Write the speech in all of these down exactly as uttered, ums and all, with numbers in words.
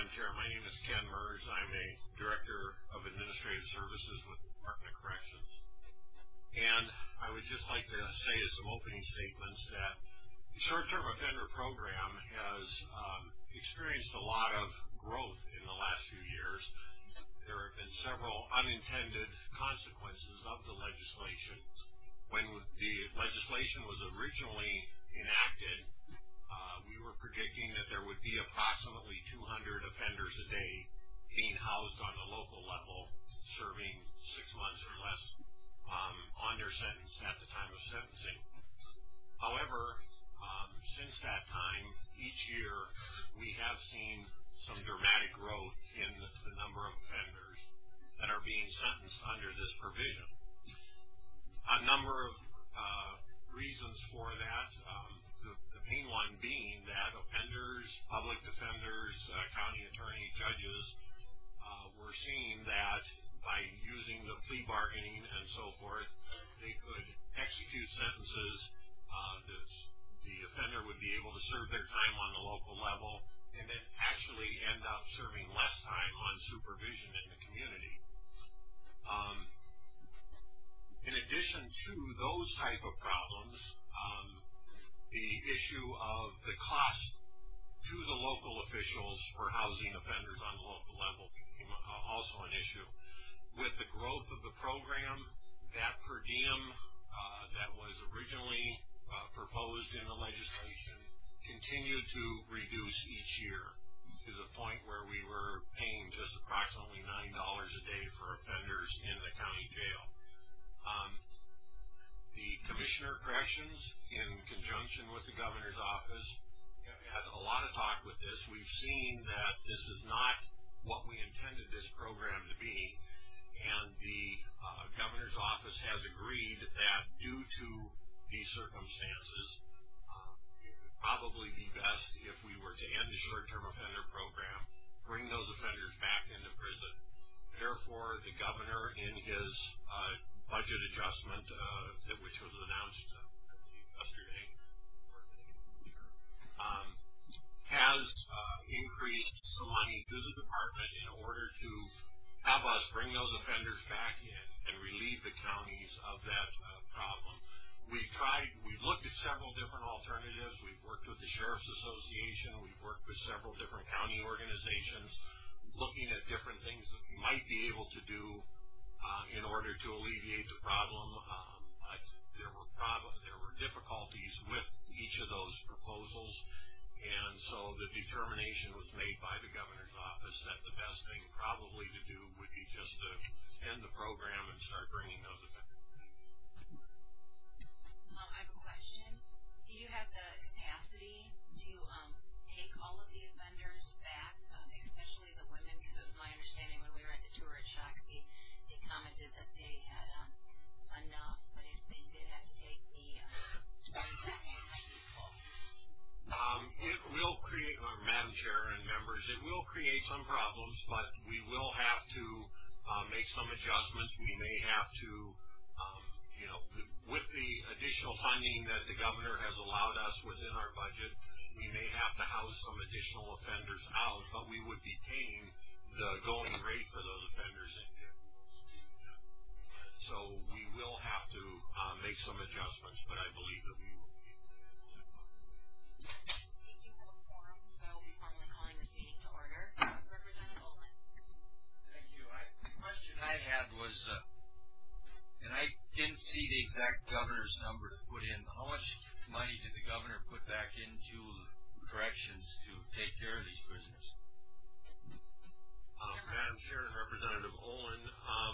Madam Chair. My name is Ken Mers. I'm a Director of Administrative Services with the Department of Corrections. And I would just like to say as some opening statements that the short-term offender program has um, experienced a lot of growth in the last few years. There have been several unintended consequences of the legislation. When the legislation was originally enacted, uh, we were predicting that there would be approximately two hundred offenders a day being housed on the local level, serving six months or less um, on their sentence at the time of sentencing. However, um, since that time, each year we have seen some dramatic growth in the, the number of offenders that are being sentenced under this provision. A number of uh, reasons for that, um, the, the main one being that offenders, public defenders, uh, county attorney, judges uh, were seeing that by using the plea bargaining and so forth, they could execute sentences. Uh, the, the offender would be able to serve their time on the local level and then actually end up serving less time on supervision in the community. Um, in addition to those type of problems, um, the issue of the cost to the local officials for housing offenders on the local level became also an issue. With the growth of the program, that per diem uh, that was originally uh, proposed in the legislation continued to reduce each year to the point where we were paying just approximately nine dollars a day for offenders in the county jail. Um, the Commissioner of Corrections, in conjunction with the Governor's Office, had a lot of talk with this. We've seen that this is not what we intended this program to be, and the uh, Governor's Office has agreed that due to these circumstances, probably be best if we were to end the short-term offender program, bring those offenders back into prison. Therefore, the governor, in his uh, budget adjustment, uh, which was announced uh, yesterday, um, has uh, increased some money to the department in order to have us bring those offenders back in and relieve the counties of that uh, problem. We've tried, we've looked at several different alternatives. We've worked with the Sheriff's Association. We've worked with several different county organizations, looking at different things that we might be able to do uh, in order to alleviate the problem. Um, but there were prob- there were difficulties with each of those proposals, and so the determination was made by the Governor's Office that the best thing probably to do would be just to end the program and start bringing those offenders. Do you have the capacity to um, take all of the offenders back, um, especially the women? Because it was my understanding when we were at the tour at Shakopee, they commented that they had um, enough, but if they did have to take the um, back, it might be full. Um, it will create, uh, Madam Chair and members, it will create some problems, but we will have to uh, make some adjustments. We may have to um, You know, with the additional funding that the governor has allowed us within our budget, we may have to house some additional offenders out, but we would be paying the going rate for those offenders. So we will have to uh, make some adjustments, but I believe that we will be. We do have a forum, so we're formally calling this meeting to order. Representative Olin. Thank you. I, the question I had was, uh, and I didn't see the exact governor's number to put in. How much money did the governor put back into corrections to take care of these prisoners? Uh, Madam Chair and Representative Olin, um,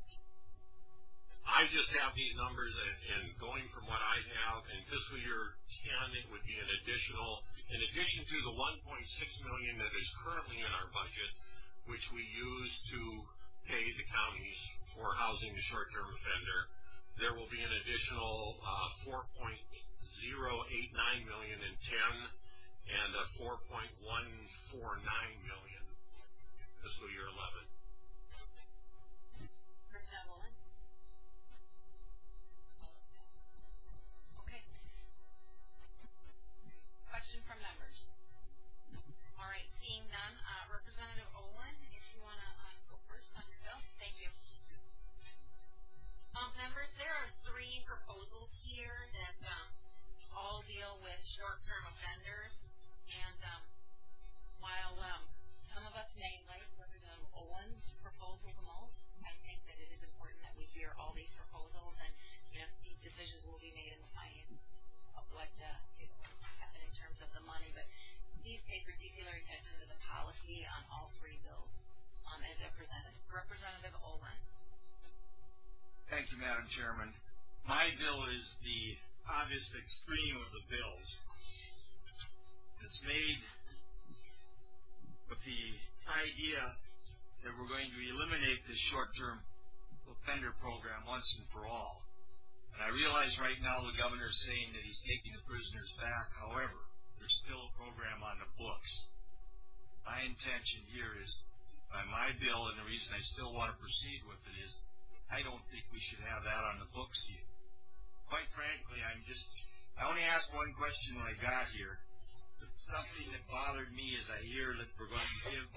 I just have these numbers, and, and going from what I have in fiscal year ten, it would be an additional, in addition to the one point six million dollars that is currently in our budget, which we use to pay the counties for housing the short-term offender, there will be an additional uh, four point zero eight nine million dollars in ten and a four point one four nine million dollars in fiscal year eleven. Representative Olin. Okay. Question from members. All right. Seeing none, uh, Representative Madam Chairman. My bill is the obvious extreme of the bills. It's made with the idea that we're going to eliminate this short-term offender program once and for all. And I realize right now the governor is saying that he's taking the prisoners back. However, there's still a program on the books. My intention here is, by my bill, and the reason I still want to proceed with it is, I don't think we should have that on the books yet. Quite frankly, I'm just, I only asked one question when I got here. But something that bothered me is I hear that we're going to give,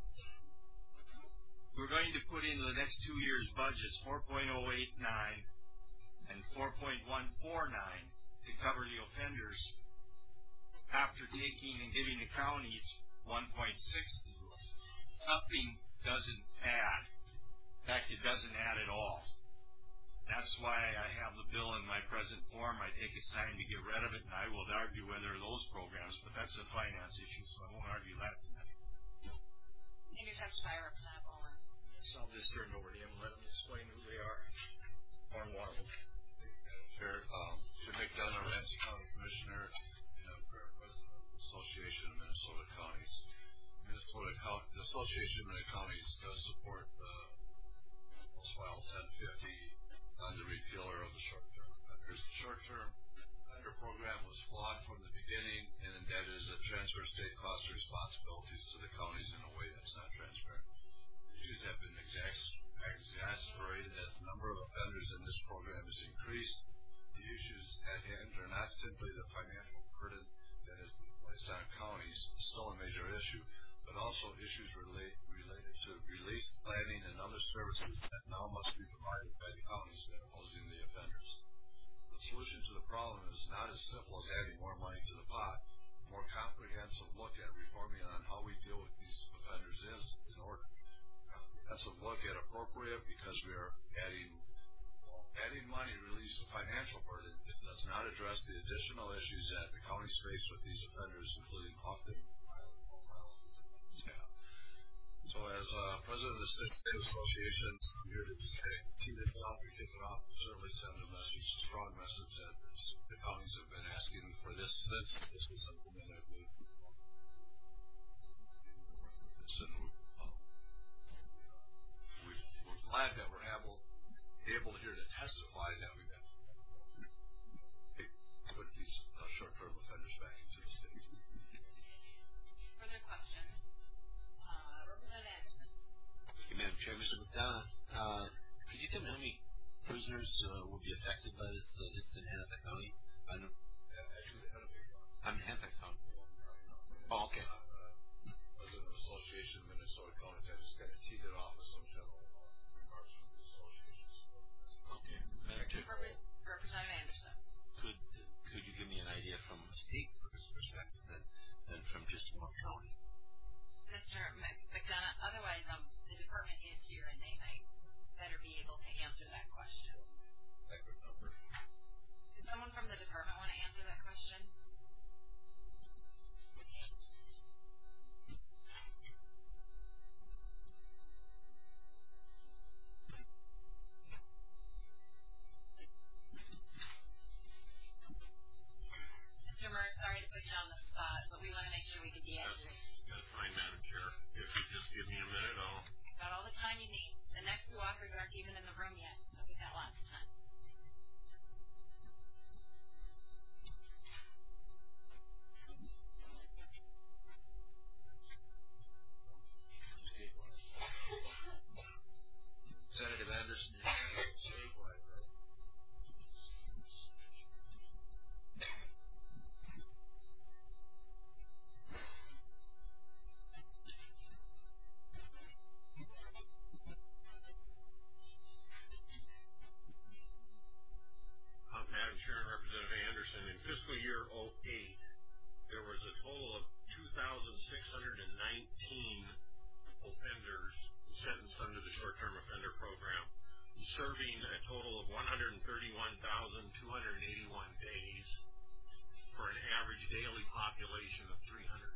we're going to put into the next two years' budgets four point oh eight nine and four point one four nine to cover the offenders after taking and giving the counties one point six. Something doesn't add. In fact, it doesn't add at all. That's why I have the bill in my present form. I think it's time to get rid of it, and I will argue whether those programs, but that's a finance issue, so I won't argue that tonight. And your testify, Representative Olin. So I'll just turn it over to him and let him explain who they are. On one of them. Chair, um, Jim McDonough, Ramsey County Commissioner, and President of the Association of Minnesota Counties. Minnesota County, the Association of Minnesota Counties does support the House File ten fifty on the repealer of the short-term offenders. The short-term offender program was flawed from the beginning, and that is it transfers state cost responsibilities to the counties in a way that's not transparent. Issues have been exas- exasperated as the number of offenders in this program has increased. The issues at hand are not simply the financial burden that has been placed on counties, still a major issue, but also issues relate, related to release planning and other services that now must be provided by the counties that are housing the offenders. The solution to the problem is not as simple as adding more money to the pot. A more comprehensive look at reforming on how we deal with these offenders is in order. A comprehensive look at appropriate because we are adding adding money to release the financial burden. It does not address the additional issues that the counties face with these offenders, including often staff. So as uh, president of the Six State Association, I'm here to tee this up and kick it off, certainly send a message, a strong message that the counties have been asking for this since this was implemented, I believe. And um, we, we're glad that we're able, able here to testify that we've got put these uh, short-term offenders back into the state. Further questions? Uh, Representative Anderson. Thank you, Madam Chair. Mister McDonough, uh, could you tell me how many prisoners uh, will be affected by this uh, this in Hennepin County? I know. Uh, actually, the Hennepin County. I'm in Hennepin County. Oh, okay. Uh, uh, president of the Association of Minnesota Counties, I just kind of teed it off with some general remarks from the association. Okay. Madam Chair, Representative Anderson. could could you give me an idea from a state perspective than than from just one county? Mister McDonough, otherwise um, the department is here and they might better be able to answer that question. Accurate number. Does someone from the department want to answer that question? Okay. Mister Murray, sorry to put you on the spot, but we want to make sure we get the answers. That's fine, Madam Chair. If you just give me a minute, I'll... Got all the time you need. The next two offers aren't even in the room yet, so we've got lots of time. Representative Anderson, you're statewide, right? Uh, Madam Chair and Representative Anderson, in fiscal year oh eight, there was a total of two thousand six hundred nineteen offenders sentenced under the short-term offender program, serving a total of one hundred thirty-one thousand two hundred eighty-one days for an average daily population of three hundred.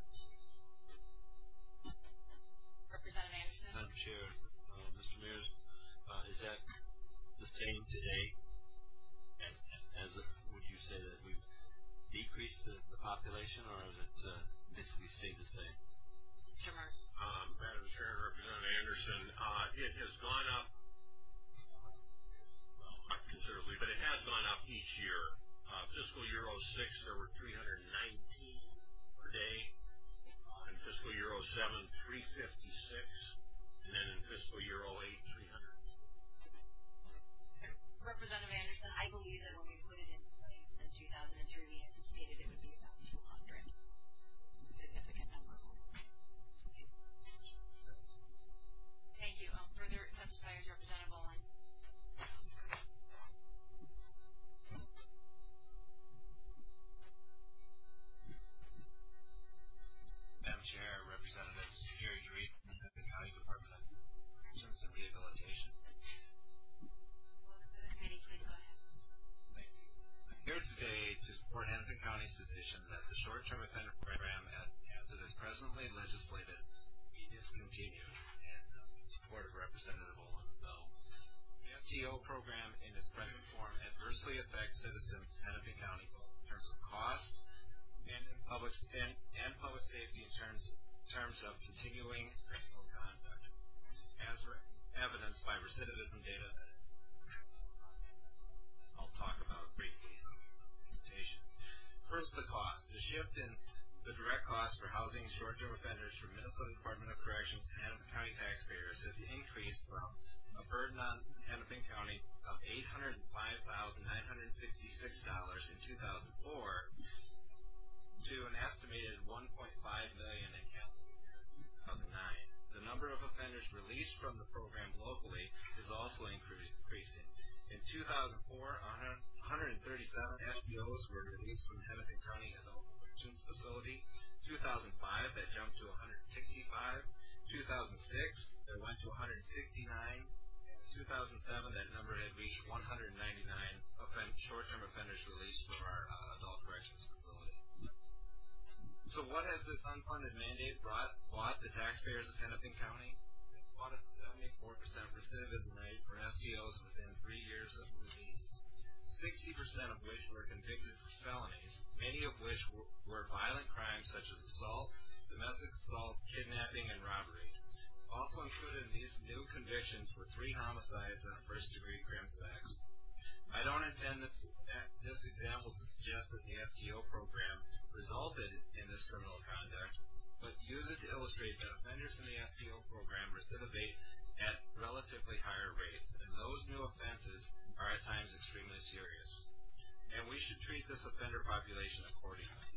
Representative Anderson. Madam Chair, uh, Mister Mayor, uh, is that the same today? decreased the, the population, or has it uh, basically stayed the same? Mister Mers. Um, Madam Chair, Representative Anderson, uh, it has gone up, well, not considerably, but it has gone up each year. Uh, fiscal year oh six, there were three hundred nineteen per day. Uh, in fiscal year oh seven, three fifty-six. And then in fiscal year oh eight, three hundred. Representative Anderson, I believe that when we put it in place in two thousand three, we anticipated it would be about two hundred. Significant number. Thank you. Um, further testifiers, Representative Olin. Madam Chair, Representatives Gary Dries, the County Department of Corrections and Rehabilitation. Welcome to the committee. Please go ahead. Thank you. I'm here today to support Hennepin County's position that the short-term offender program, as it is presently legislated, be discontinued, and uh, in support of Representative Olin's bill. The S T O program, in its present form, adversely affects citizens in Hennepin County both in terms of cost and in public and, and public safety in terms terms of continuing criminal conduct, as re- evidenced by recidivism data that I'll talk about briefly in the presentation. First, the cost. The shift in the direct cost for housing short-term offenders from Minnesota Department of Corrections to Hennepin County taxpayers has increased from a burden on Hennepin County of eight hundred five thousand nine hundred sixty-six dollars in two thousand four to an estimated one point five million dollars in calendar year two thousand nine. The number of offenders released from the program locally is also increasing. In two thousand four, one hundred thirty-seven S T Os were released from Hennepin County Adult Corrections Facility. two thousand five, that jumped to one hundred sixty-five. two thousand six, it went to one hundred sixty-nine. In two thousand seven, that number had reached one hundred ninety-nine offend- short-term offenders released from our uh, Adult Corrections Facility. So what has this unfunded mandate brought, brought the taxpayers of Hennepin County? It brought us a seventy-four percent recidivism rate for S T Os within three years of release, sixty percent of which were convicted for felonies, many of which were, were violent crimes such as assault, domestic assault, kidnapping, and robbery. Also included in these new convictions were three homicides and a first-degree crim sex. I don't intend this, this example to suggest that the S T O program resulted in this criminal conduct, but use it to illustrate that offenders in the S T O program recidivate at relatively higher rates, and those new offenses are at times extremely serious. And we should treat this offender population accordingly.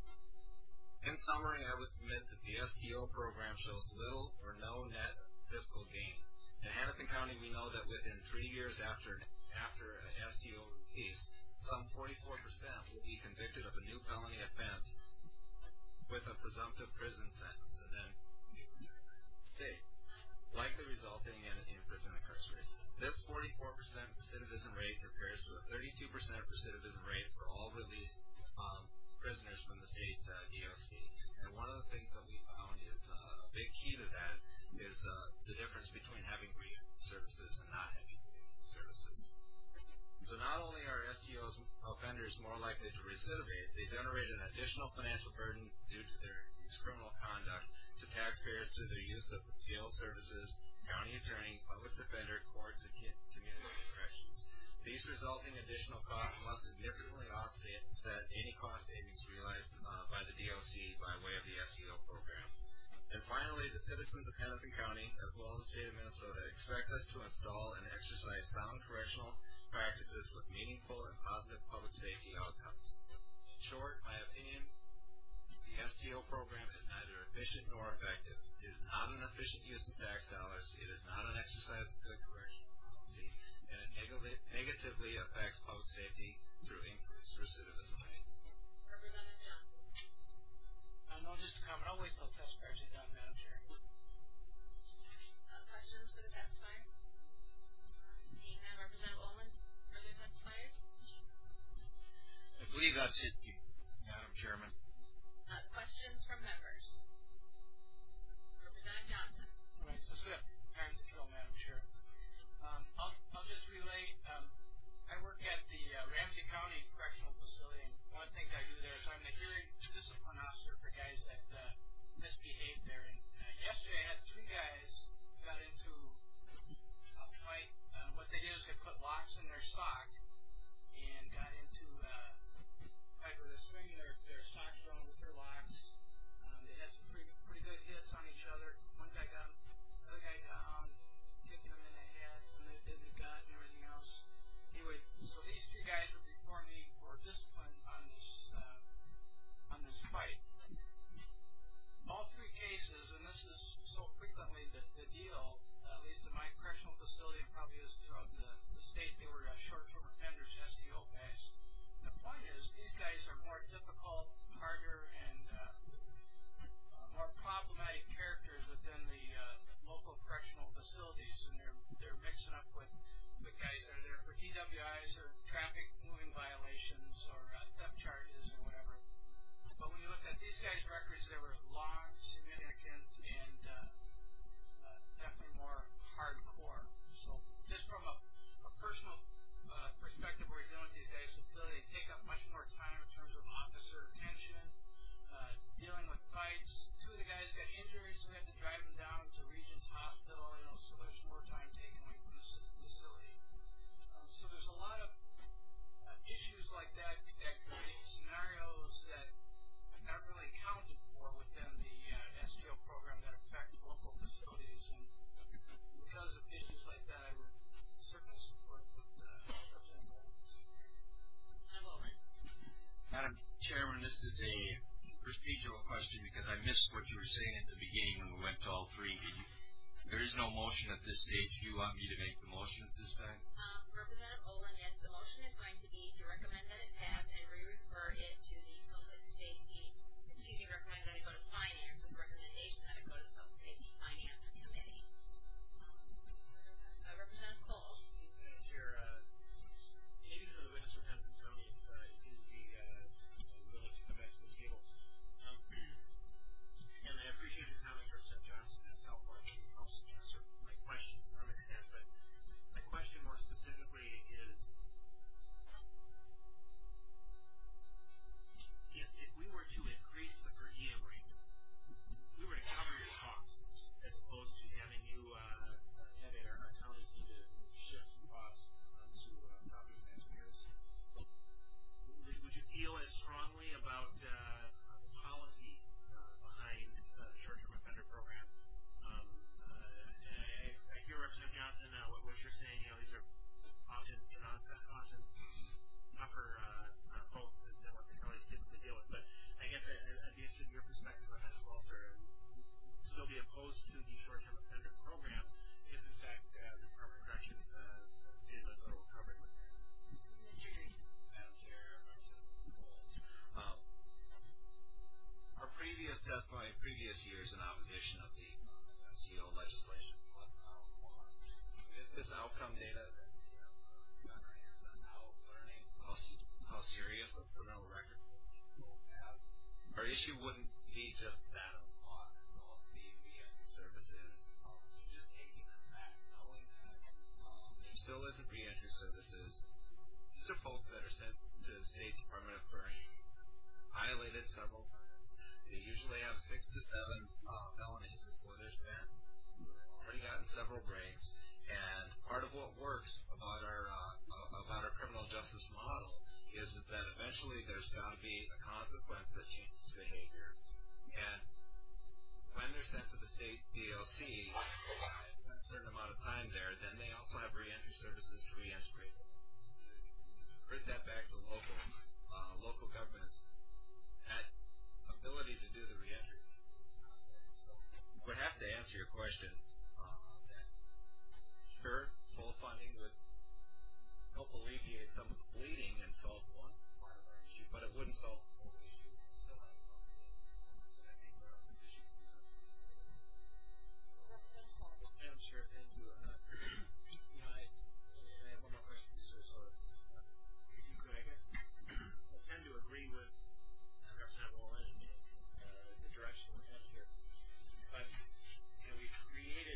In summary, I would submit that the S T O program shows little or no net fiscal gain. In Hennepin County, we know that within three years after after an S T O release, some forty-four percent will be convicted of a new felony offense with a presumptive prison sentence and then be returned to the state, likely resulting in, in prison incarceration. This forty-four percent recidivism rate compares to a thirty-two percent recidivism rate for all released um, prisoners from the state uh, D O C. And one of the things that we found is uh, a big key to that is uh, the difference between having rehab services and not having rehab services. So not only are S T Os offenders more likely to recidivate, they generate an additional financial burden due to their criminal conduct to taxpayers through their use of jail services, county attorney, public defender, courts, and community corrections. These resulting additional costs must significantly offset any cost savings realized uh, by the D O C by way of the S T O program. And finally, the citizens of Hennepin County, as well as the state of Minnesota, expect us to install and exercise sound correctional practices with meaningful and positive public safety outcomes. In short, my opinion, the S T O program is neither efficient nor effective. It is not an efficient use of tax dollars. It is not an exercise of good correctional policy, and it neg- negatively affects public safety through increased recidivism rates. Representative Johnson. Uh, no, just a comment. I'll wait till testifiers are done, Madam Chair. Uh, questions for the testifier? Seeing none, Representative Olin. Further testifiers? I believe that's it, Madam Chairman. Uh, questions from members? Representative Johnson. All right, so we have time to kill, Madam Chair. Um, I'll, I'll just relay. Um, I work at the uh, Ramsey County Correctional Facility, and one of the things I do there is Chairman, this is a procedural question because I missed what you were saying at the beginning when we went to all three. Did you, there is no motion at this stage. Do you want me to make the motion at this time? Um, Representative Olin, yes, the motion is going to be to recommend that it pass and re-refer it to the public safety, excuse me, recommend that it go to finance with recommendation that it go to the public safety finance committee. Uh, Representative Cole. Chair, uh, maybe for the witness for Templeton County, if uh, you would be uh, willing to come back to the table. Um, and I appreciate your comments, Representative Johnson. That's helpful. I think it helps answer my question to some extent. But my question more specifically is, if, if we were to increase the per diem rate, if we were to cover your costs, as opposed to having you uh, have our, our counties need to shift costs onto uh, property taxpayers, would, would you feel as strongly about uh, the policy uh, behind uh, the short-term offender program? Um, uh, I, I hear Representative Johnson uh, what, what you're saying. You know, these are often, you know, often tougher uh, uh, folks than what the counties typically deal with. But I guess I, I'd be interested in your perspective on that as well, sir. Still be opposed to the short-term offender program if, in fact, uh, the Department of Corrections, uh, the state of Minnesota will cover it with that. Mister Dreesen. Madam Chair, Representative Bowles. Um, our previous testimony, previous years in opposition of the S E O legislation was with this outcome data that we have got our hands on now, learning how, how serious a criminal record people have. Our issue wouldn't be just that of cost. It would also be re-entry services, also just taking them back, knowing that um, there still isn't re-entry services. These are folks that are sent to the State Department of Corrections, violated several times. They usually have six to seven uh, felonies before they're sent. So they've already gotten several breaks. And part of what works about our uh, about our criminal justice model is that eventually there's got to be a consequence that changes behavior. And when they're sent to the state D L C, a certain amount of time there, then they also have reentry services to reintegrate them. Bring that back to local uh, local governments. That ability to do the reentry. So we have to answer your question. Uh, that sure, full funding would help alleviate some of the bleeding and solve one part of our issue, but it wouldn't solve the whole issue. We'll still have a so I think our opposition is Madam Chair, thank you. Uh, you know, I, I have one more question for you, sir. So, uh, if you could, I guess, I tend to agree with Representative Olin and uh, the direction we're headed here. But, you know, we've created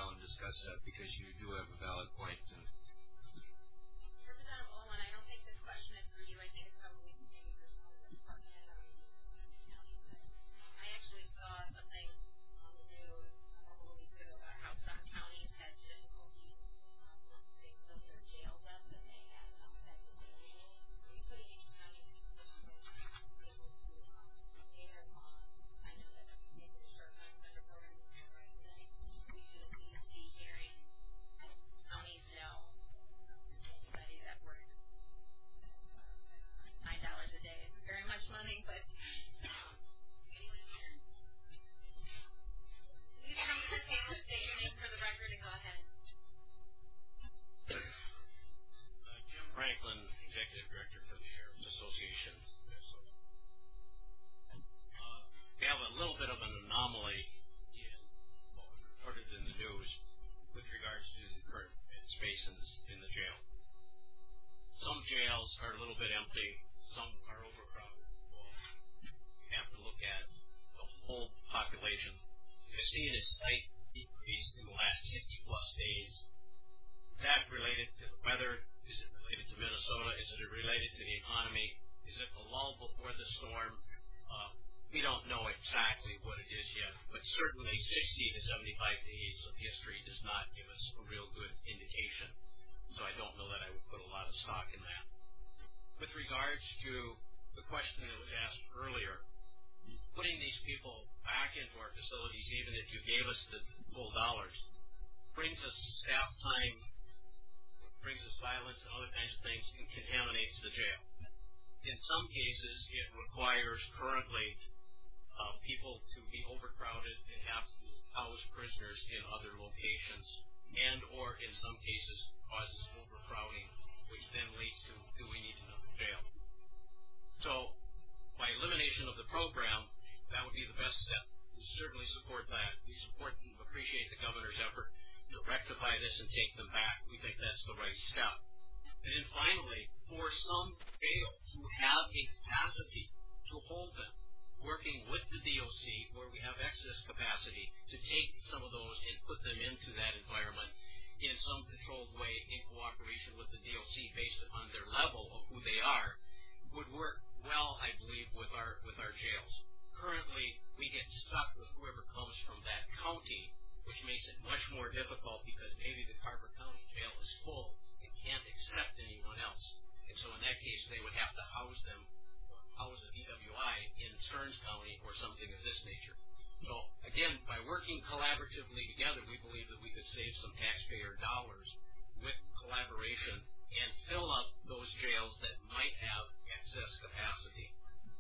and discuss that because you do have a valid point. And Representative Olin, I don't think this question is for you. I think it's probably maybe for some of the department head or maybe the county. But I actually saw something on the news a couple of weeks ago about how some counties had difficulty. Um, they built their jails up and they had um, that's available. So we putting each county in a position able to um, pay their bonds. I know that maybe the short-term offender program is the right thing. We should at least be hearing counties know anybody that works nine dollars a day isn't very much money, but um, anyone here? Please come to the table, state your name for the record, and go ahead. Uh, Jim Franklin, Executive Director for the Sheriff's Association. Uh, we have a little bit of an anomaly in what was reported in the news with regards to the current space in, this, in the jail. Some jails are a little bit empty, some are overcrowded. Well, we have to look at the whole population. We've seen a slight decrease in the last sixty plus days. Is that related to the weather? Is it related to Minnesota? Is it related to the economy? Is it a lull before the storm? Uh, we don't know exactly what it is yet, but certainly sixty to seventy-five days of history does not give us a real good indication. So I don't know that I would put a lot of stock in that. With regards to the question that was asked earlier, putting these people back into our facilities, even if you gave us the full dollars, brings us staff time, brings us violence and other kinds of things, and contaminates the jail. In some cases, it requires currently uh, people to be overcrowded and have to house prisoners in other locations, and or in some cases causes overcrowding, which then leads to, do we need another jail? So, by elimination of the program, that would be the best step. We certainly support that. We support and appreciate the governor's effort to rectify this and take them back. We think that's the right step. And then finally, for some jails who have a capacity to hold them, working with the D O C where we have excess capacity to take some of those and put them into that environment in some controlled way in cooperation with the D O C based upon their level of who they are, would work well, I believe, with our with our jails. Currently, we get stuck with whoever comes from that county, which makes it much more difficult because maybe the Carver County jail is full and can't accept anyone else. And so in that case, they would have to house them, or house a D W I in Stearns County or something of this nature. So, again, by working collaboratively together, we believe that we could save some taxpayer dollars with collaboration and fill up those jails that might have excess capacity.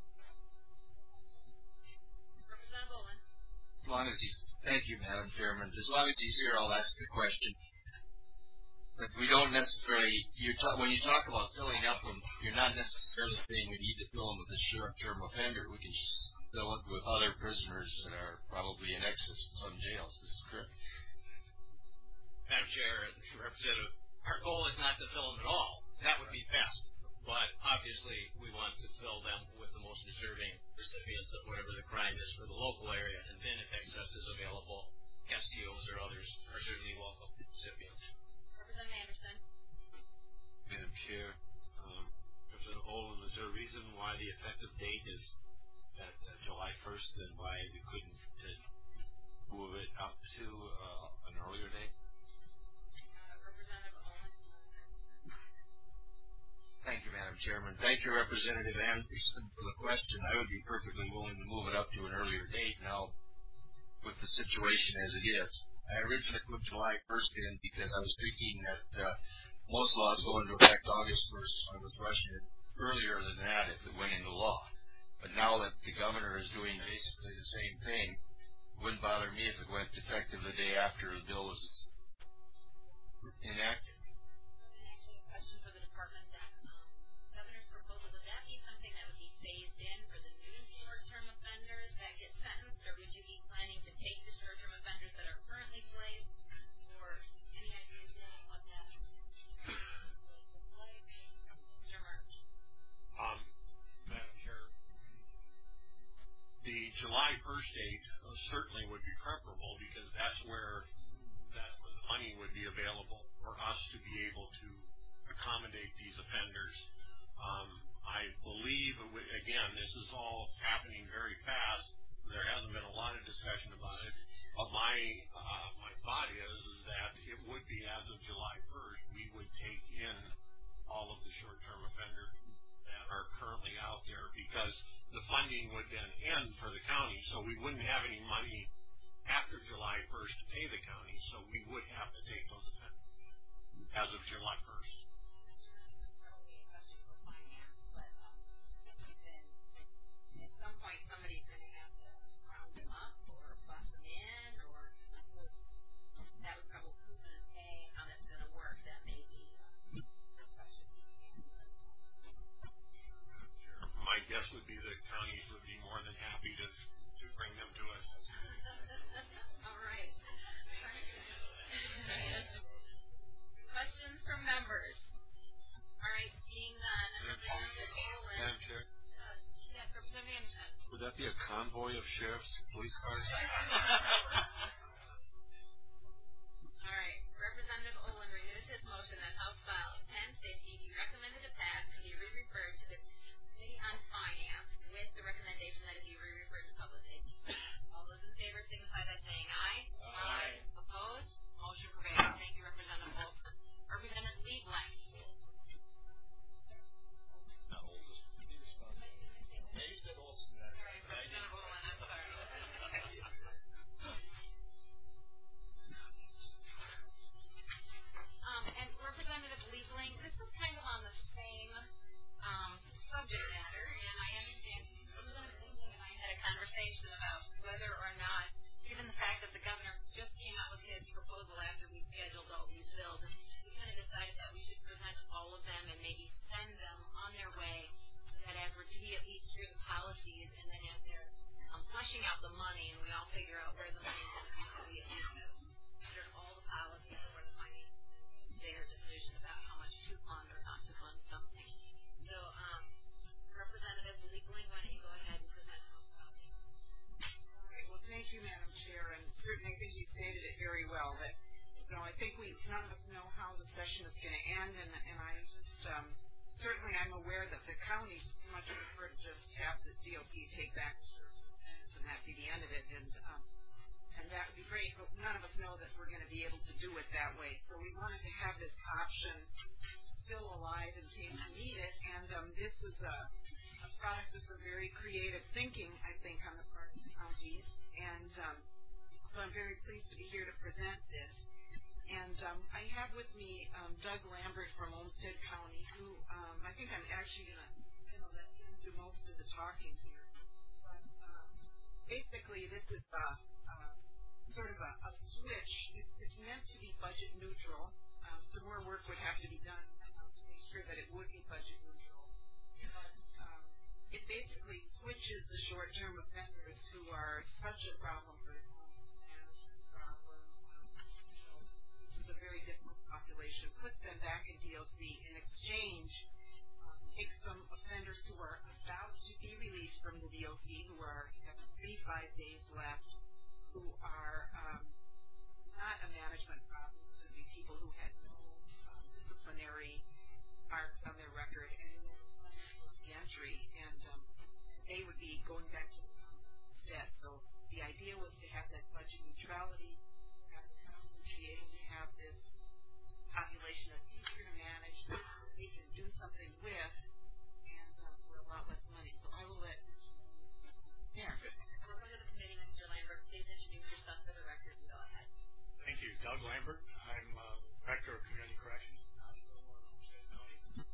Representative Olin. as long as he's, thank you, Madam Chairman, as long as he's here, I'll ask the question. But we don't necessarily, you talk, when you talk about filling up them, you're not necessarily saying we need to fill them with a short-term offender. We can just fill it with other prisoners that are probably in excess in some jails. This is correct. Madam Chair and Representative, our goal is not to fill them at all. That would be best. But obviously, we want to fill them with the most deserving recipients of whatever the crime is for the local area. And then if excess is available, S T Os or others are certainly welcome recipients. Representative Anderson. Madam Chair, um, Representative Olin, is there a reason why the effective date is at uh, July first and why we couldn't uh, move it out to uh, an earlier date? Uh, Representative Olin. Thank you, Madam Chairman. Thank you, Representative Anderson, for the question. I would be perfectly willing to move it up to an earlier date now with the situation as it is. I originally put July first in because I was thinking that uh, most laws go into effect August first. I was rushing it earlier than that if it went into law. But now that the governor is doing basically the same thing, it wouldn't bother me if it went effective the day after the bill was enacted. Actually, a question for the department that um, governor's proposal, would that be something that would be phased in for the new short-term offenders that get sentenced, or would you be planning to take the short-term offenders that are currently placed, or any ideas on what that would look like? Mister March. Um, Madam Chair, the July first date uh, certainly would be preferable because that's where that's where money would be available for us to be able to accommodate these offenders. Um, I believe, again, this is all happening very fast. There hasn't been a lot of discussion about it. But my uh, my thought is, is that it would be as of July first, we would take in all of the short-term offenders that are currently out there, because the funding would then end for the county, so we wouldn't have any money after July first to pay the county, so we would have to take those offenders as of July first. My guess would be the counties would be more than happy to, to bring them to us. All right. Questions from members? All right, seeing none. Representative Olin. Madam Chair? Uh, yes, Representative Anderson. Would that be a convoy of sheriffs, police cars? All right. Representative Olin renews his motion that House File ten fifty be recommended to pass and be re-referred to the Committee on Finance with the recommendation that it be re-referred to public safety. All those in favor signify by saying aye. Aye. Opposed? Motion prevails. Thank you, Representative Olson. Representative Liebling. Not Olson. Representative Olin, I'm sorry. Um, and Representative Liebling, this is kind of on the same um, subject matter, and I understand Representative Liebling and I had a conversation about whether or not, given the fact that the governor just came out with his proposal after we scheduled all these bills, and we kind of decided that we should present all of them and maybe send them on their way, so that as we're at least through the policies, and then as they're um, fleshing out the money, and we all figure out where the money is going to be, so we at least have considered all the policies for the finance, their decision about how much to fund or not to fund something. So, um, Representative Liebling, why don't you go ahead and present House topics? All right. Well, thank you, Madam Chair, and certainly I think you stated it very well. That you know, I think we none of us know how the session is going to end, and and I just um, certainly I'm aware that the counties much prefer to just have the D O P take back the service, and that be the end of it, and um, and that would be great. But none of us know that we're going to be able to do it that way. So we wanted to have this option still alive in case we need it, and um, this is a, a product of some very creative thinking, I think, on the part of the counties, and um, so I'm very pleased to be here to present this. And um, I have with me um, Doug Lambert from Olmsted County, who um, I think I'm actually going to you know, let him do most of the talking here. But uh, basically, this is a, a sort of a, a switch. It's, it's meant to be budget neutral. Um, some more work would have to be done to make sure that it would be budget neutral. But um, it basically switches the short-term offenders who are such a problem for the county management problem. Um, you know, this is a very difficult population. Puts them back in D O C in exchange. Um, takes some offenders who are about to be released from the D O C, who are have thirty-five days left, who are um, not a management problem. These would be people who had no um, disciplinary marks on their record, and the entry, and um, they would be going back to the county instead. So the idea was to have that budget neutrality, have the county be able to have this population that's easier to manage, that they can do something with, and uh, for a lot less money. So I will let Mister There. Welcome to the committee, Mister Lambert. Please introduce yourself for the record and go ahead. Thank you. Doug Lambert. I'm uh, Director of Community Corrections in Olmsted County.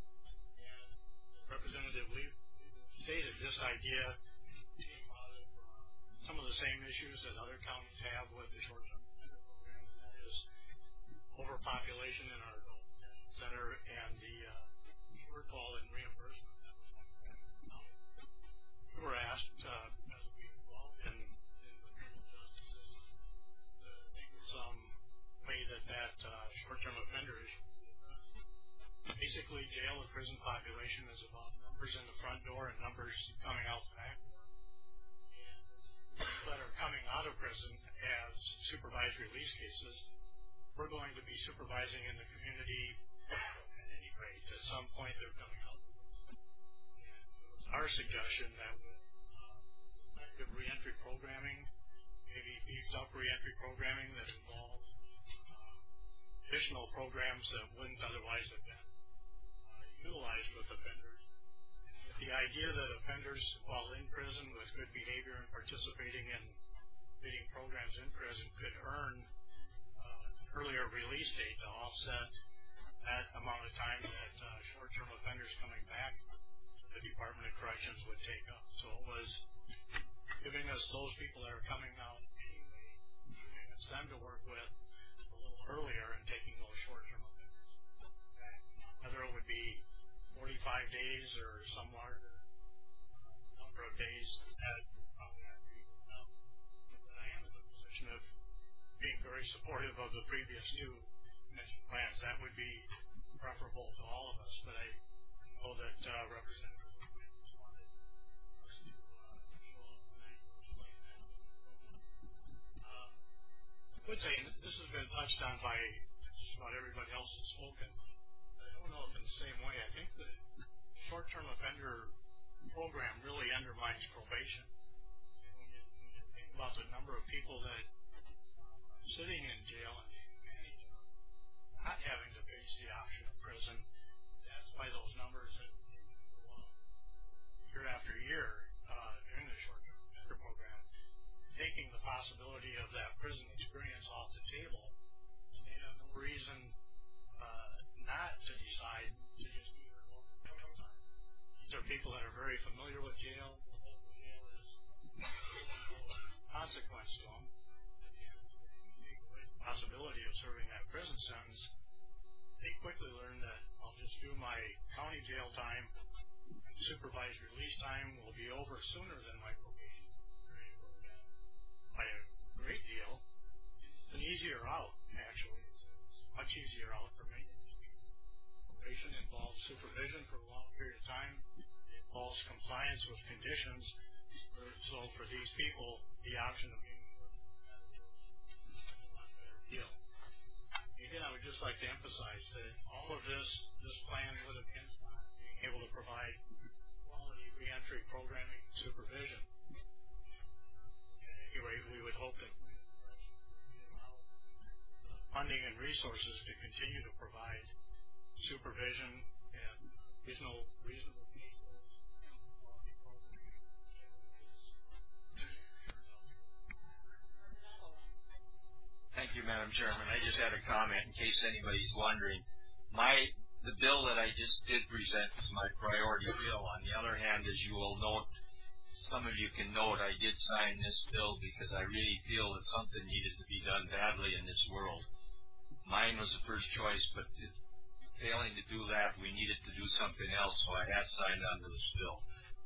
And Representative Lee stated this idea came out of uh, some of the same issues that other counties have with the short-term offender programs, and that is overpopulation in our adult center and the uh, shortfall in reimbursement. That was one county. We were asked, uh, as we involved in, in the criminal justice system, to think of some way that that uh, short-term offender issue would be addressed. Basically, jail and prison population is about numbers in the front door and numbers coming out the back door. And that are coming out of prison as supervised release cases we're going to be supervising in the community at any rate. At some point, they're coming out. And it was our suggestion that with uh, effective reentry programming, maybe beefed up reentry programming that involves uh, additional programs that wouldn't otherwise have been uh, utilized with offenders. The idea that offenders, while in prison with good behavior and participating in committing programs in prison, could earn uh, an earlier release date to offset that amount of time that uh, short-term offenders coming back to the Department of Corrections would take up. So it was giving us those people that are coming out anyway, giving us them to work with a little earlier and taking those short-term offenders back. Whether it would be forty-five days or some larger uh, number of days, that probably have to be worked out. But I am in the position of being very supportive of the previous two mentioned plans. That would be preferable to all of us, but I know that uh, Representative Williams wanted us to uh, show up tonight to explain that. Um, I would say, and this has been touched on by just about everybody else that's spoken, I don't know if in the same way. I think the short-term offender program really undermines probation. And when you, when you think about the number of people that are sitting in jail and managing, not having to face the option of prison, that's why those numbers that go up year after year uh, during the short-term offender program, taking the possibility of that prison experience off the table, and they have no reason uh, not to decide to just do their local jail time. These are people that are very familiar with jail. The local jail is no consequence to them. And if you take away the possibility of serving that prison sentence, they quickly learn that I'll just do my county jail time. Supervised release time will be over sooner than my probation period will be by a great deal. It's an easier out, actually. It's, it's much easier out for many. Probation involves supervision for a long period of time. It involves compliance with conditions. So for these people, the option of being a lot better deal. Again, I would just like to emphasize that all of this, this plan would have been being able to provide quality reentry programming and supervision. At any rate, we would hope that we would allow the funding and resources to continue to provide supervision and reasonable, reasonable people. Thank you, Madam Chairman. I just had a comment in case anybody's wondering. My the bill that I just did present is my priority bill. On the other hand, as you will note, some of you can note, I did sign this bill because I really feel that something needed to be done badly in this world. Mine was the first choice, but if failing to do that, we needed to do something else, so I have signed onto this bill.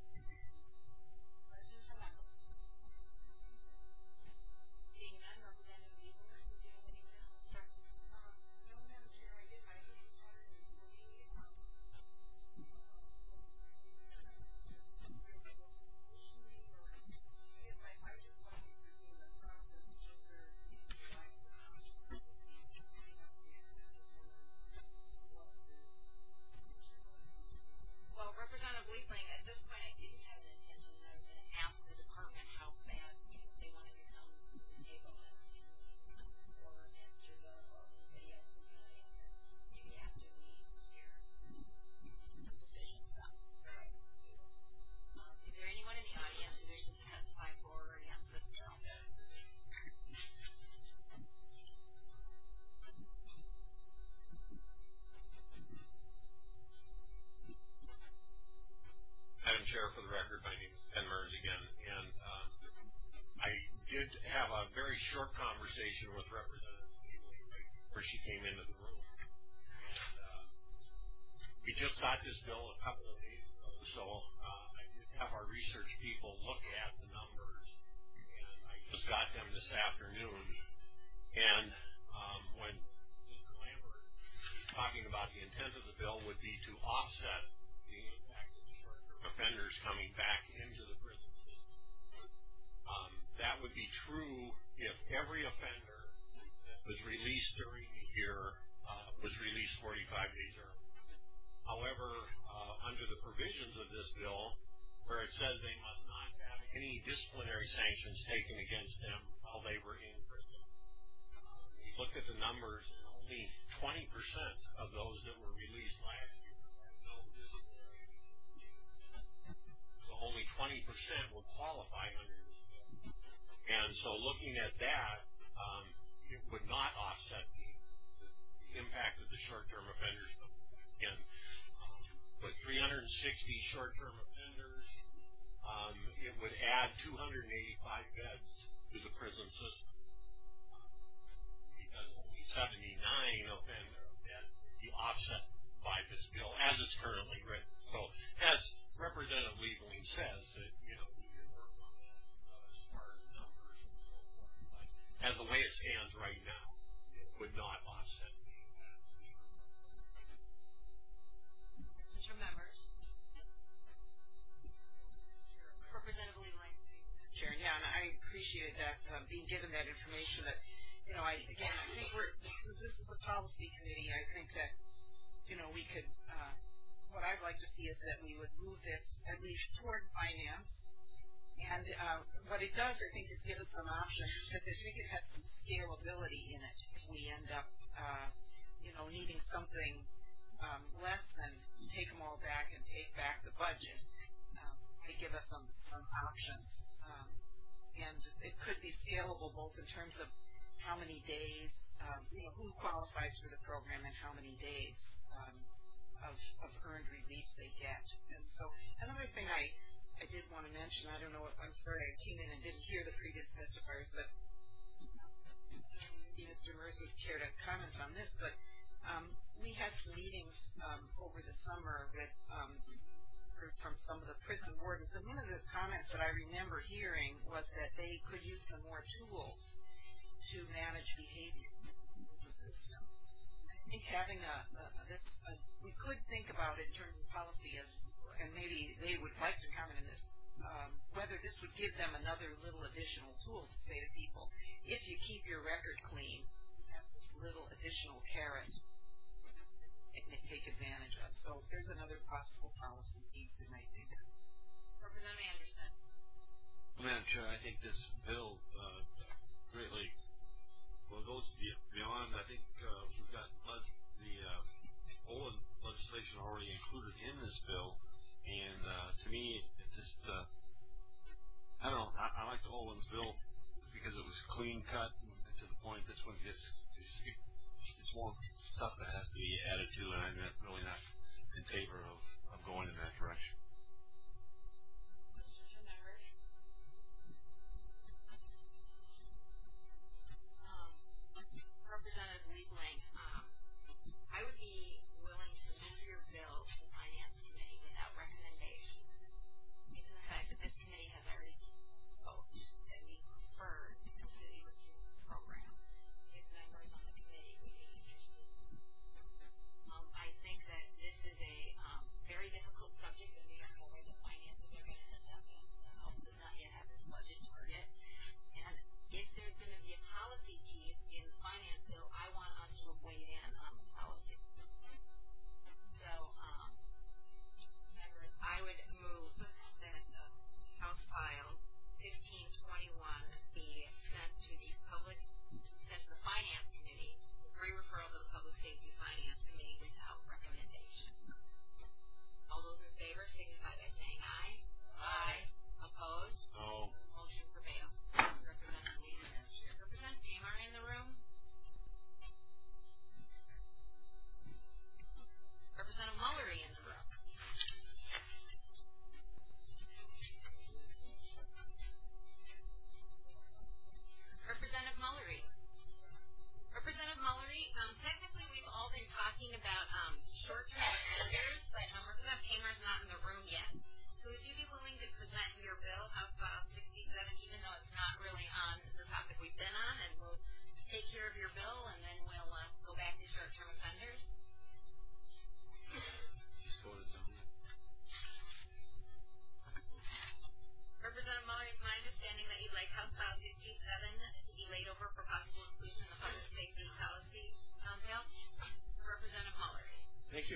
Madam Chair, for the record, my name is Ken Mers again, and um, I did have a very short conversation with Representative Lee right before she came into the room. And, uh, we just got this bill a couple of days ago, so uh, I did have our research people look at the numbers, and I just got them this afternoon. And um, when Mister Lambert was talking about the intent of the bill would be to offset the impact of the short-term offenders coming back into the prison system. Um, that would be true if every offender that was released during the year uh, was released forty-five days early. However, uh, under the provisions of this bill, where it says they must not have any disciplinary sanctions taken against them while they were in prison, uh, we looked at the numbers, and only twenty percent of those that were released last year had no disciplinary. So only twenty percent would qualify under this bill. And so looking at that, um, it would not offset the, the, the impact of the short-term offenders. Again, um, with three hundred sixty short-term offenders, um, it would add two hundred eighty-five beds to the prison system. Because only seventy-nine offenders would be offset by this bill as it's currently written. So, as Representative Liebling says, that, you know, we can work on that uh, as far as numbers and so forth. But as the way it stands right now, it would not offset the impact. Mister Members. Representative Liebling. Chair, yeah, and I appreciate that, uh, being given that information. That, you know, I again, I think we're, since this is a policy committee, I think that, you know, we could, uh, what I'd like to see is that we would move this at least toward finance. And uh, what it does, I think, is give us some options, because I think it has some scalability in it if we end up, uh, you know, needing something um, less than take them all back and take back the budget. Um, they give us some, some options. Um, and it could be scalable both in terms of how many days, um, you know, who qualifies for the program and how many days um, of, of earned release they get. And so another thing I I did want to mention, I don't know if, I'm sorry, I came in and didn't hear the previous testifiers, but maybe Mister Merz would care to comment on this, but um, we had some meetings um, over the summer with, um, from some of the prison wardens, and one of the comments that I remember hearing was that they could use some more tools to manage behavior in the system. I think having a, a this, a, we could think about it in terms of policy as, and maybe they would like to comment on this, um, whether this would give them another little additional tool to say to people, if you keep your record clean, you have this little additional carrot and they take advantage of. So there's another possible policy piece they might think of. Representative Anderson. Madam Chair, I think this bill uh, greatly well goes beyond. I think uh, we've got le- the uh, Olin legislation already included in this bill. And uh, to me, it just, uh, I don't know, I, I like the Olin's bill because it was clean cut and to the point. This one gets, it's, it's more stuff that has to be added to, and I'm not, really not in favor of, of going in that direction. Mister Members. Um, Representative Liebling, um, I would be willing to move your bill to the Finance Committee without recommendation, given the fact that this committee has already voted that we prefer to completely review the program. If members on the committee would be interested. Um, I think that this is a um, very difficult subject, and we are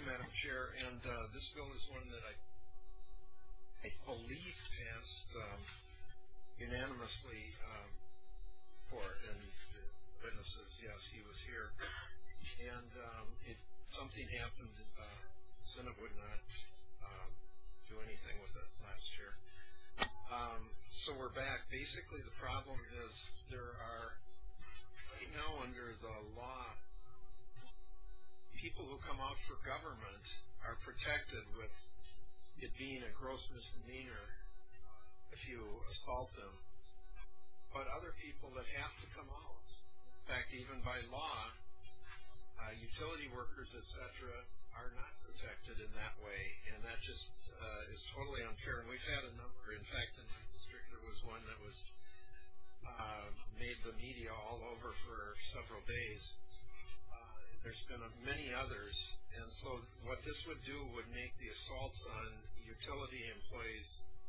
Madam Chair. And uh, this bill is one that I, I believe passed um, unanimously um, for, and the witnesses, yes, he was here. And um, it something happened. Uh, Senate would not um, do anything with it last year. Um, so we're back. Basically, the problem is there are, right now under the law, people who come out for government are protected with it being a gross misdemeanor if you assault them. But other people that have to come out, in fact, even by law, uh, utility workers, et cetera, are not protected in that way, and that just uh, is totally unfair. And we've had a number. In fact, in my district, there was one that was uh, made the media all over for several days. Uh, there's been a, many others, and so what this would do would make the assaults on utility employees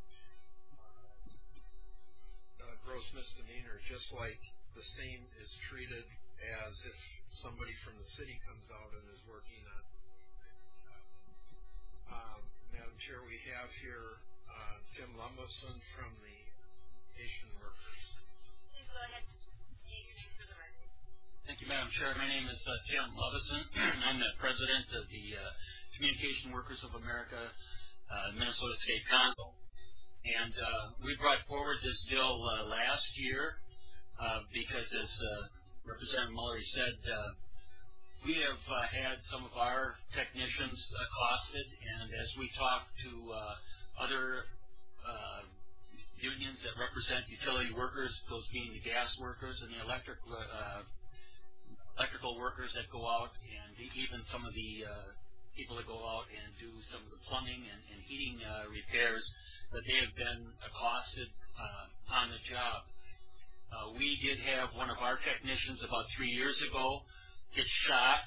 uh, gross misdemeanor, just like the same is treated as if somebody from the city comes out and is working on. Um, Madam Chair, we have here uh, Tim Lumbeson from the Asian Workers. Please go ahead. State your name for the record. Thank you, Madam Chair. My name is uh, Tim Lumbeson. I'm the president of the uh, Communication Workers of America, uh, Minnesota State Council. And uh, we brought forward this bill uh, last year uh, because, as uh, Representative Mullery said, uh, we have uh, had some of our technicians accosted, and as we talk to uh, other uh, unions that represent utility workers, those being the gas workers and the electric uh, electrical workers that go out, and even some of the uh, people that go out and do some of the plumbing and, and heating uh, repairs, that they have been accosted uh, on the job. Uh, we did have one of our technicians about three years ago get shot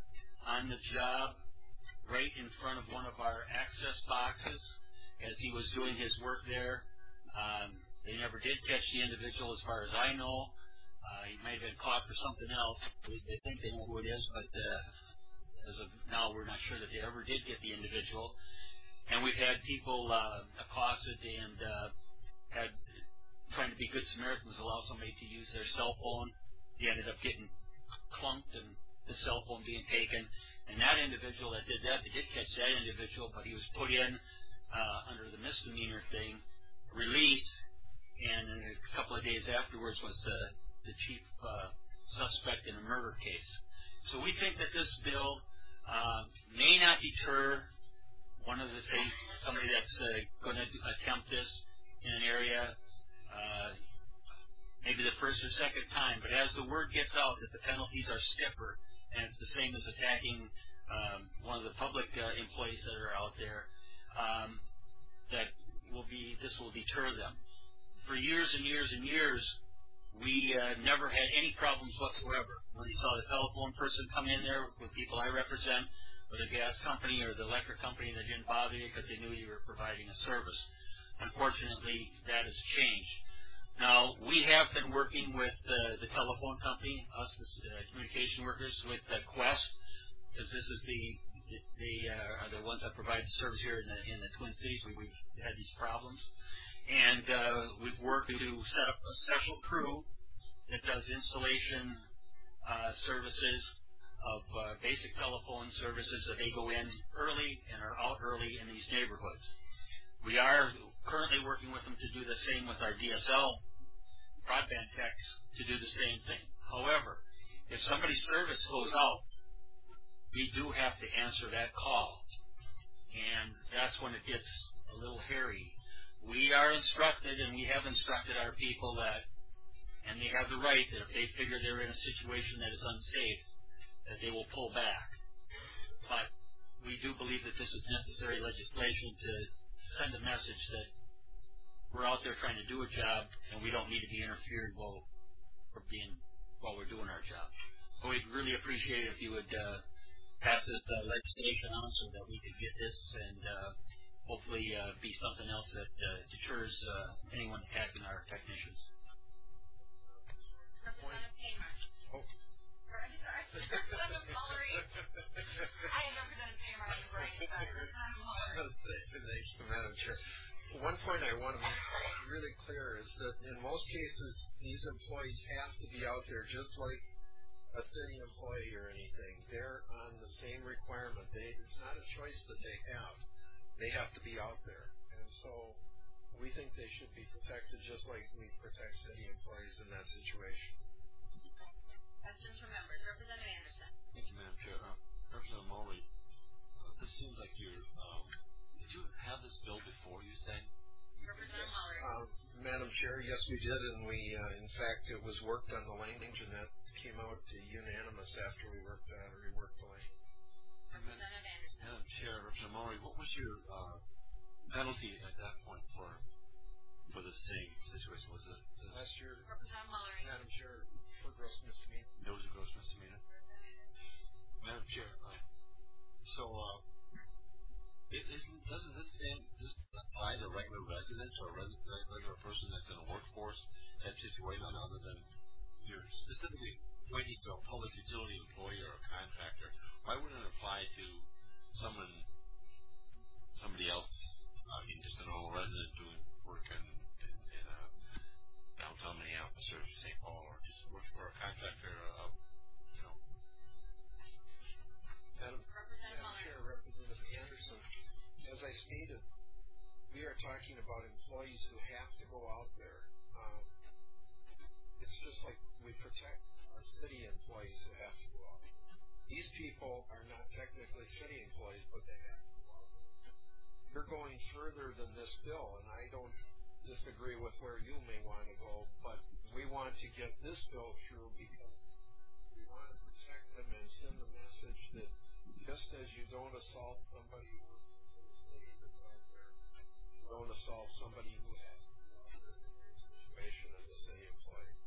on the job right in front of one of our access boxes as he was doing his work there. Um, they never did catch the individual as far as I know. Uh, he may have been caught for something else. They think they know who it is, but uh, as of now we're not sure that they ever did get the individual. And we've had people uh, accosted and uh, had trying to be good Samaritans, allow somebody to use their cell phone. He ended up getting clunked and the cell phone being taken, and that individual that did that, they did catch that individual, but he was put in uh, under the misdemeanor thing, released, and a couple of days afterwards was uh, the chief uh, suspect in a murder case. So we think that this bill uh, may not deter one of the, say, somebody that's uh, going to attempt this in an area, uh, maybe the first or second time, but as the word gets out that the penalties are stiffer, and it's the same as attacking um, one of the public uh, employees that are out there, um, that will be, this will deter them. For years and years and years, we uh, never had any problems whatsoever. When you saw the telephone person come in there with people I represent, or the gas company or the electric company, that didn't bother you because they knew you were providing a service. Unfortunately, that has changed. Now, we have been working with uh, the telephone company, us, the uh, communication workers, with uh, Quest, because this is the, they uh, are the ones that provide the service here in the, in the Twin Cities. We, we've had these problems. And uh, we've worked to set up a special crew that does installation uh, services of uh, basic telephone services, that they go in early and are out early in these neighborhoods. We are currently working with them to do the same with our D S L broadband techs to do the same thing. However, if somebody's service goes out, we do have to answer that call. And that's when it gets a little hairy. We are instructed, and we have instructed our people that, and they have the right, that if they figure they're in a situation that is unsafe, that they will pull back. But we do believe that this is necessary legislation to send a message that we're out there trying to do a job, and we don't need to be interfered while we're being while we're doing our job. So we'd really appreciate it if you would uh, pass this uh, legislation on so that we could get this and uh, hopefully uh, be something else that uh, deters uh, anyone attacking our technicians. Representative Kmart. Oh. Or, I'm sorry, Representative Mullery. I am Representative Kramer on the right side. Representative Mullery. Thank you, Madam Chair. One point I want to make really clear is that in most cases, these employees have to be out there just like a city employee or anything. They're on the same requirement. They, it's not a choice that they have. They have to be out there. And so we think they should be protected just like we protect city employees in that situation. Questions from members. Representative Anderson. Thank you, Madam Chair. Uh, Representative Mullery, uh, this seems like you're, um, did you have this bill before, you said? Representative Yes. Mullery. Uh, Madam Chair, yes, we did, and we, uh, in fact, it was worked on the language, and that came out unanimous after we worked on uh, reworked the language. Representative Anderson. Madam Chair, Representative Mullery, what was your uh, penalty at that point for for the same situation? Was it uh, last year? Representative Mullery. Madam Chair, for gross misdemeanor. There was a gross misdemeanor. Madam Chair, uh, so uh, it isn't, doesn't this same this apply to regular residents or res, regular person that's in a workforce type situation other than you're specifically pointing to a public utility employee or a contractor? Why wouldn't it apply to someone, somebody else? I mean, just a normal resident doing work in, in, in a downtown Minneapolis or Saint Paul, or just work for a contractor of, you know. Madam, Madam Chair, Representative Anderson, as I stated, we are talking about employees who have to go out there. Um, it's just like we protect our city employees who have to go out there. These people are not technically city employees, but they have to go out there. You're going further than this bill, and I don't disagree with where you may want to go, but we want to get this bill through because we want to protect them and send the message that just as you don't assault somebody who works in the city that's out there, you don't assault somebody who has to go out there in the same situation as a city employee.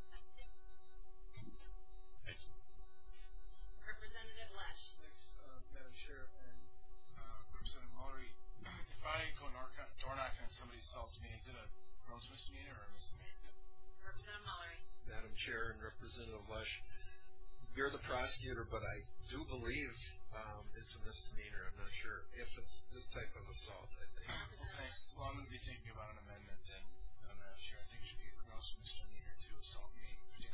Thank you. Representative Lesh. Thanks, uh, Madam Chair. And uh, Representative Mullery, if I go door knocking and somebody assaults me, is it a gross misdemeanor or a misdemeanor? Representative Mullery. Madam Chair and Representative Lesh, you're the prosecutor, but I do believe um, it's a misdemeanor. I'm not sure if it's this type of assault, I think. Well, thanks. Well, I'm going to be thinking about an amendment, and I'm not sure. I think it should be a gross misdemeanor to assault me.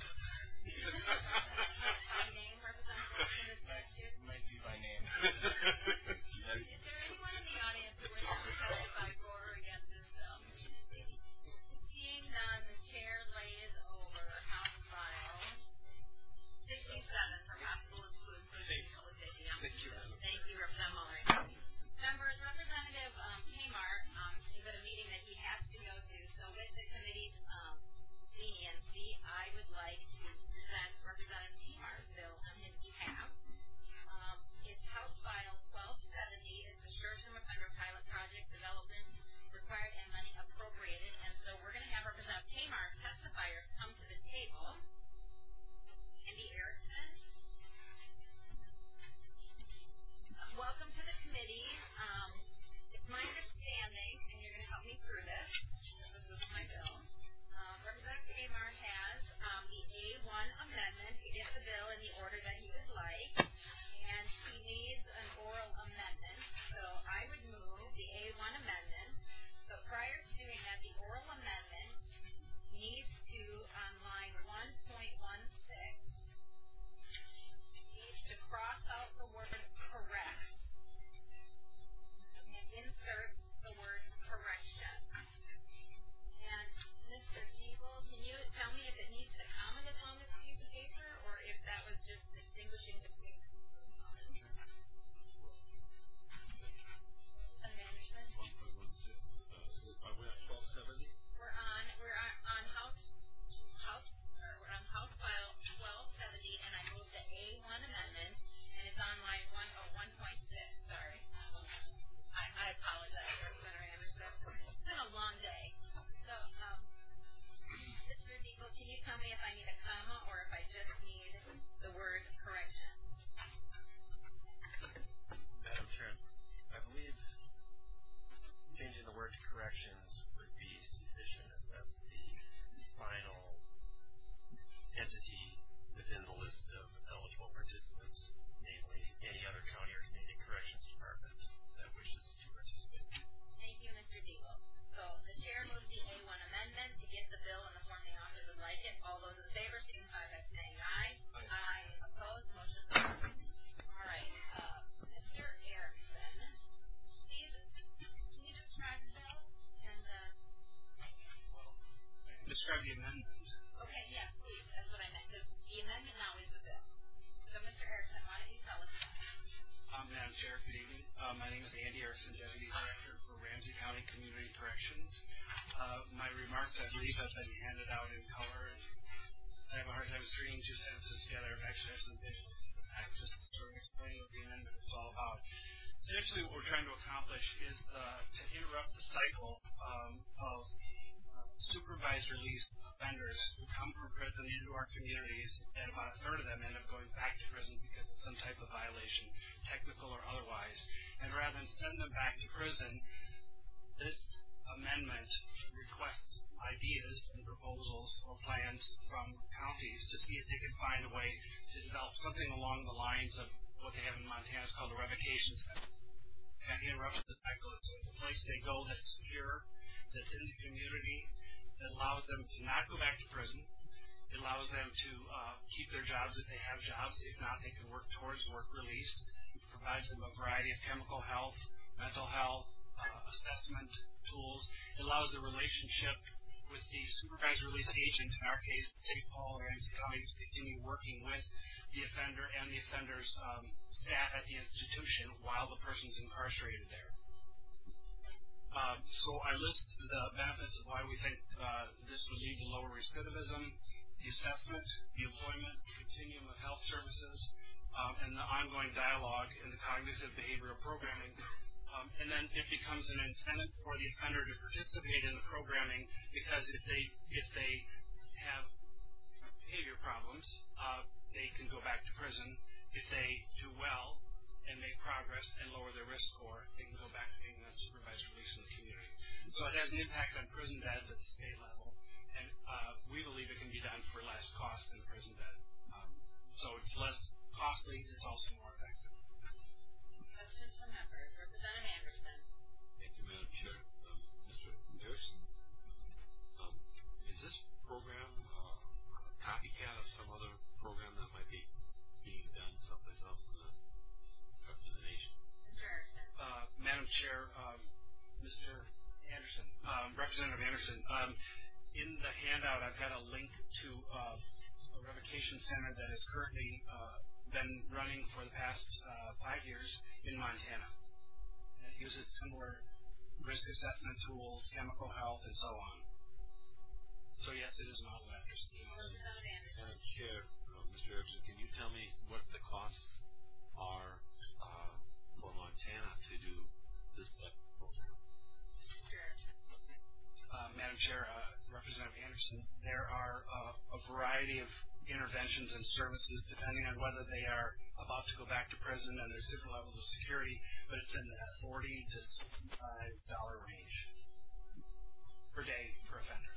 By name, Representative Statute? Might be by name. Is there anyone in the audience who wishes to testify for or against this bill? Seeing none, the chair lays over House File sixty-seven for possible inclusion public safety. Thank you. Thank you, Representative Mullery. Members, Representative um, Kmart um, is at a meeting that he has to go to, so describe the amendment. Okay, yes, please. That's what I meant. Because the amendment now is the bill. So, Mister Erickson, why don't you tell us that? Um, Madam Chair, good evening. Uh, my name is Andy Erickson, Deputy Director for Ramsey County Community Corrections. Uh, my remarks, I believe, have been handed out in color. And I have a hard time stringing two sentences together. I actually have some visuals. I just sort of explain what the amendment is all about. Essentially, what we're trying to accomplish is uh, to interrupt the cycle um, of uh, supervised release offenders who come from prison into our communities, and about a third of them end up going back to prison because of some type of violation, technical or otherwise. And rather than send them back to prison, this amendment requests ideas and proposals or plans from counties to see if they can find a way to develop something along the lines of what they have in Montana is called a revocation center. And interrupts the cycle. It's a place they go that's secure, that's in the community, that allows them to not go back to prison. It allows them to uh, keep their jobs if they have jobs. If not, they can work towards work release. It provides them a variety of chemical health, mental health, uh, assessment tools. It allows the relationship with the supervised release agent, in our case, Saint Paul or Ramsey County, to continue working with the offender and the offender's um, staff at the institution while the person's incarcerated there. Um, so I list the benefits of why we think uh, this would lead to lower recidivism, the assessment, the employment, continuum of health services, um, and the ongoing dialogue in the cognitive behavioral programming. Um, and then it becomes an incentive for the offender to participate in the programming, because if they if they have behavior problems, uh, they can go back to prison. If they do well and make progress and lower their risk score, they can go back to being on supervised release in the community. So it has an impact on prison beds at the state level, and uh, we believe it can be done for less cost than a prison bed. Um, so it's less costly, it's also more effective. Questions from members. Representative Anderson. Thank you, Madam Chair. Um, Mister Erickson, um, is this program uh, a copycat of some other program that might be being done someplace else in the, in the nation? Mister Erickson. Uh, Madam Chair, um, Mister Anderson, um, Representative Anderson, um, in the handout I've got a link to uh, a revocation center that has currently uh, been running for the past uh, five years in Montana. And it uses similar risk assessment tools, chemical health, and so on. So yes, it is model after Representative Anderson. Madam Chair, uh, Mister Erickson, can you tell me what the costs are uh, for Montana to do this type of program? Mister Erickson. Uh, Madam Chair, uh, Representative Anderson, there are uh, a variety of interventions and services depending on whether they are about to go back to prison, and there's different levels of security, but it's in the forty to sixty-five dollar range per day per offender.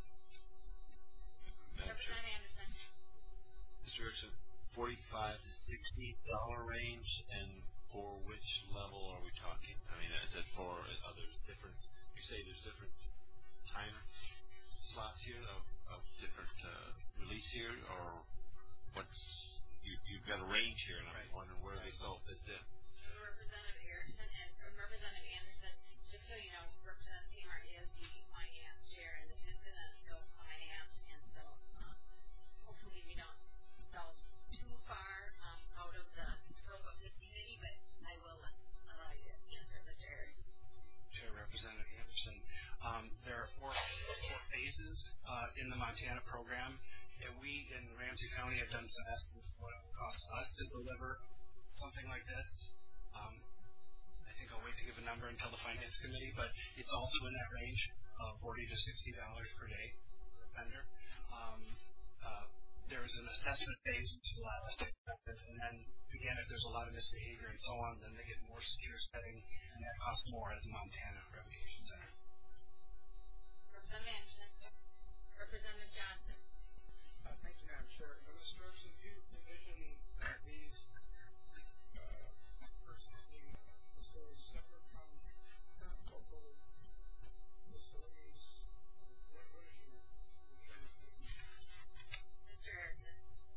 Representative Anderson. Mister Erickson, forty-five to sixty dollar range, and for which level are we talking? I mean, is it for other different? You say there's different time slots here of, of different uh, release here, or what's you, you've got a range here, and I'm right. wondering where right. this all fits in. Representative Erickson and uh, Representative Anderson, just so you know, Representative Kmart is the finance chair, and this is going to go finance, and so um, hopefully we don't delve too far um, out of the scope of this committee, but I will allow you to answer, Mister Erickson. Chair, Representative Anderson, um, there are four, four phases uh, in the Montana program. And we in Ramsey County have done some estimates of what it will cost us to deliver something like this. Um, I think I'll wait to give a number until the Finance Committee, but it's also in that range of forty to sixty dollars per day per offender. Um, uh, there is an assessment phase, which is a lot less expensive, and then again, if there's a lot of misbehavior and so on, then they get more secure setting, and that costs more at the Montana Revocation Center. Representative Anderson. Representative Johnson. Uh, thank you, Madam Chair. Uh, Mister Erickson, do you envision uh, these uh, persons being facilities separate from current local facilities? What, what is your, your Mister Erickson.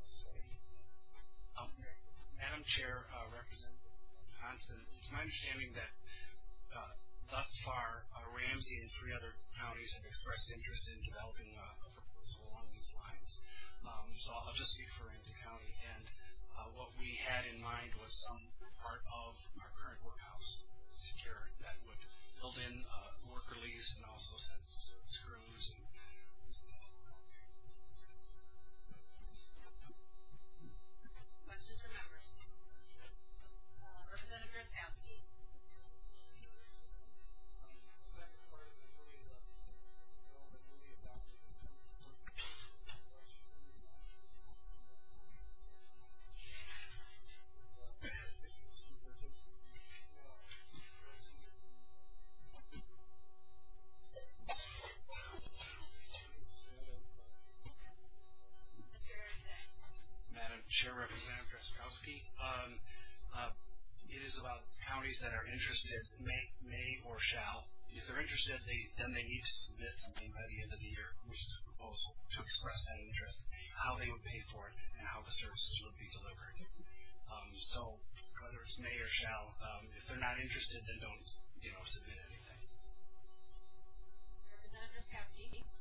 Um, Madam Chair, uh, Representative Johnson, it's my understanding that uh, thus far, uh, Ramsey and three other counties have expressed interest in developing a, a proposal along these lines. Um, so I'll just speak for Ramsey County. And uh, what we had in mind was some part of our current workhouse secure that would build in uh, worker lease and also sense service crews. And questions from members? Uh, Representative Drazkowski. Chair, Representative Drazkowski. Um, uh, it is about counties that are interested, may, may or shall. If they're interested, they then they need to submit something by the end of the year, which is a proposal to express that interest, how they would pay for it, and how the services would be delivered. Um, so whether it's may or shall, um, if they're not interested, then don't you know submit anything. Representative Drazkowski.